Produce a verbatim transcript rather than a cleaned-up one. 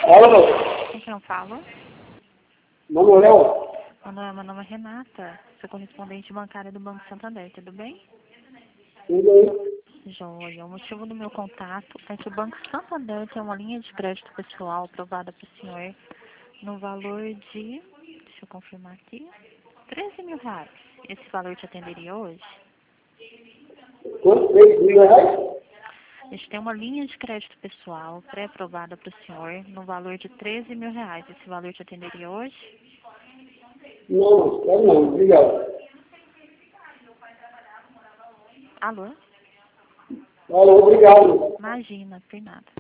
Alô? Com quem eu falo? Manuel? Manuel, meu nome é Renata, sou correspondente bancária do Banco Santander, tudo bem? Tudo aí? Joia, o motivo do meu contato é que o Banco Santander tem uma linha de crédito pessoal aprovada para o senhor no valor de, deixa eu confirmar aqui, treze mil reais. Esse valor te atenderia hoje? Quanto? três mil reais? A gente tem uma linha de crédito pessoal pré-aprovada para o senhor no valor de treze mil reais. Esse valor te atenderia hoje? Não, quero não, obrigado. Alô? Alô, obrigado. Imagina, tem nada.